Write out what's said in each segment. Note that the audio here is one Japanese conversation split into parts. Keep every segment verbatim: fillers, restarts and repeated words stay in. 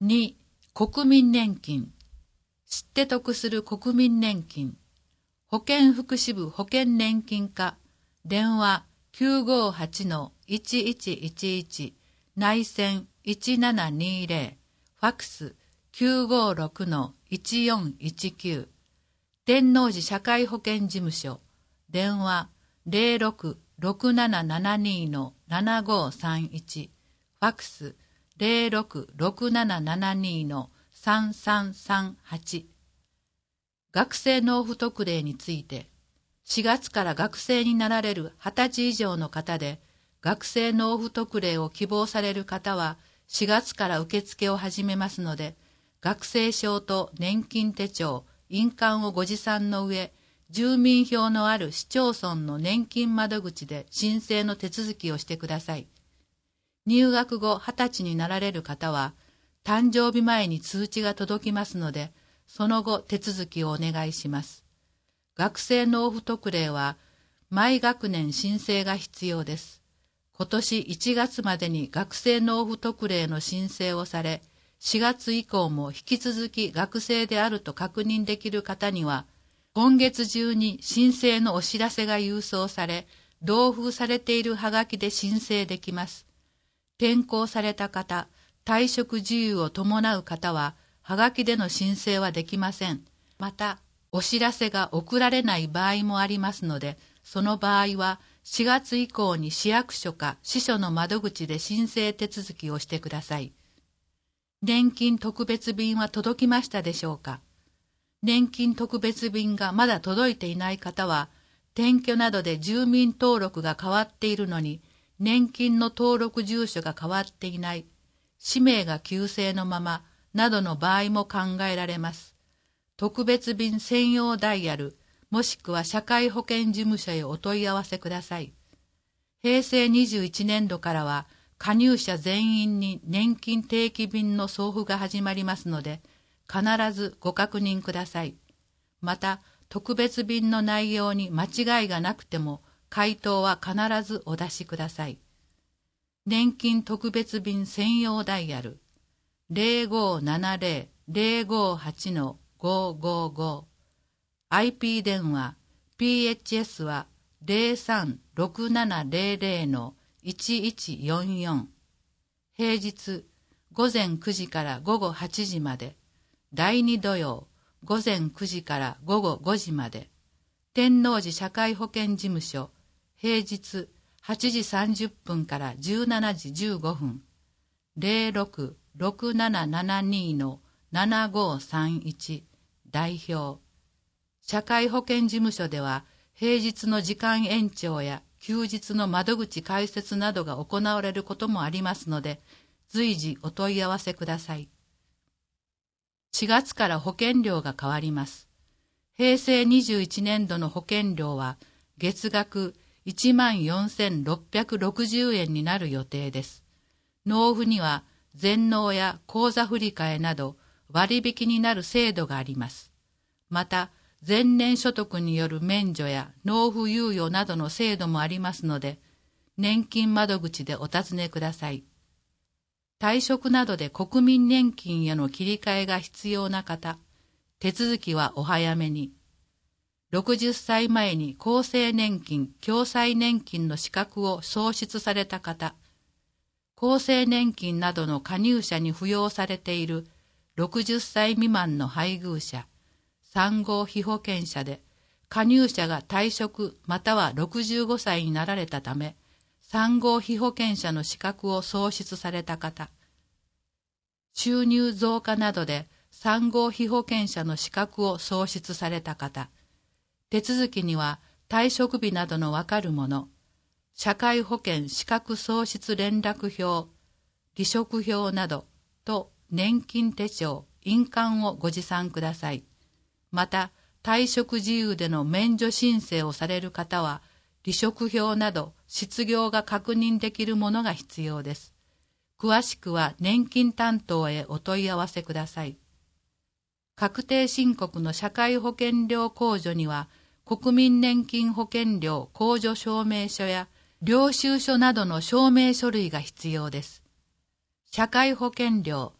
に、国民年金。知って得する国民年金。保健福祉部保険年金課。電話 きゅうごはちのいちいちいちいち 内線いちななにぜろ。ファックス きゅうごろくのいちよんいちきゅう。天王寺社会保険事務所。電話 ゼロろく ろくななななにのななごさんいち。ファックス ゼロろく ろくななななにのさんさんさんはち。学生納付特例について、しがつから学生になられるはたち以上の方で、学生納付特例を希望される方はしがつから受付を始めますので、学生証と年金手帳、印鑑をご持参の上、住民票のある市町村の年金窓口で申請の手続きをしてください。入学後はたちになられる方は、誕生日前に通知が届きますので、その後手続きをお願いします。学生納付特例は、毎学年申請が必要です。今年いちがつまでに学生納付特例の申請をされ、しがつ以降も引き続き学生であると確認できる方には、今月中に申請のお知らせが郵送され、同封されているはがきで申請できます。転校された方、退職事由を伴う方は、はがきでの申請はできません。また、お知らせが送られない場合もありますので、その場合はしがつ以降に市役所か支所の窓口で申請手続きをしてください。年金特別便は届きましたでしょうか？年金特別便がまだ届いていない方は、転居などで住民登録が変わっているのに、年金の登録住所が変わっていない、氏名が旧姓のまま、などの場合も考えられます。特別便専用ダイヤル、もしくは社会保険事務所へお問い合わせください。へいせいにじゅういちねんどからは、加入者全員に年金定期便の送付が始まりますので、必ずご確認ください。また、特別便の内容に間違いがなくても、回答は必ずお出しください。年金特別便専用ダイヤル、ゼロごななゼロ ゼロごはちのごごご。アイピー 電話、ピーエイチエス はゼロさんろくななゼロゼロのいちいちよんよん。平日、午前くじから午後はちじまで。だいに土曜、午前くじから午後ごじまで。天王寺社会保険事務所、平日はちじさんじゅっぷんからじゅうしちじじゅうごふん。ゼロろく ろくななななにのななごさんいち。代表。社会保険事務所では、平日の時間延長や休日の窓口開設などが行われることもありますので、随時お問い合わせください。しがつから保険料が変わります。へいせいにじゅういちねんどの保険料は月額いちまんよんせんろっぴゃくろくじゅうえんになる予定です。納付には全納や口座振替など割引になる制度があります。また、前年所得による免除や納付猶予などの制度もありますので、年金窓口でお尋ねください。退職などで国民年金への切り替えが必要な方、手続きはお早めに。ろくじゅっさいまえに厚生年金、共済年金の資格を創出された方、厚生年金などの加入者に扶養されているろくじゅっさい未満の配偶者、産後被保険者で、加入者が退職またはろくじゅうごさいになられたため、産後被保険者の資格を創出された方、収入増加などで産後被保険者の資格を創出された方、手続きには退職日などのわかるもの、社会保険資格創出連絡票、離職票などと年金手帳、印鑑をご持参ください。また、退職事由での免除申請をされる方は、離職票など失業が確認できるものが必要です。詳しくは年金担当へお問い合わせください。確定申告の社会保険料控除には、国民年金保険料控除証明書や領収書などの証明書類が必要です。社会保険料、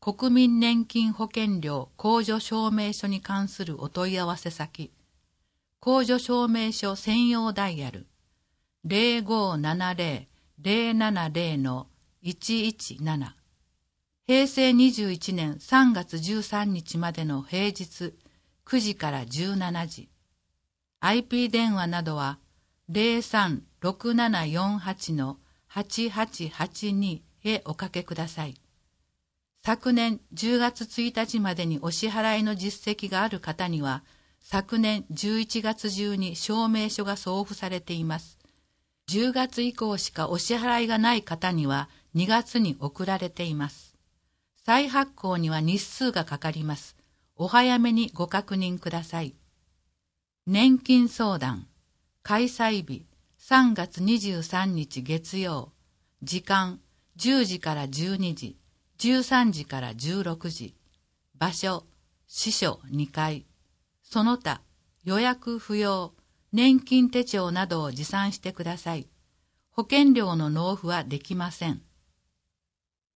国民年金保険料控除証明書に関するお問い合わせ先、控除証明書専用ダイヤル ゼロごーななゼロ ゼロななゼロ のいちいちなな。平成にじゅういちねんさんがつじゅうさんにちまでの平日くじからじゅうしちじ。アイピー 電話などは ゼロさんろくななよんはち のはちはちはちに へおかけください。昨年じゅうがつついたちまでにお支払いの実績がある方には、昨年じゅういちがつ中に証明書が送付されています。じゅうがつ以降しかお支払いがない方にはにがつに送られています。再発行には日数がかかります。お早めにご確認ください。年金相談開催日さんがつにじゅうさんにち月曜、時間じゅうじからじゅうにじ、じゅうさんじからじゅうろくじ、場所支所にかい、その他予約不要、年金手帳などを持参してください。保険料の納付はできません。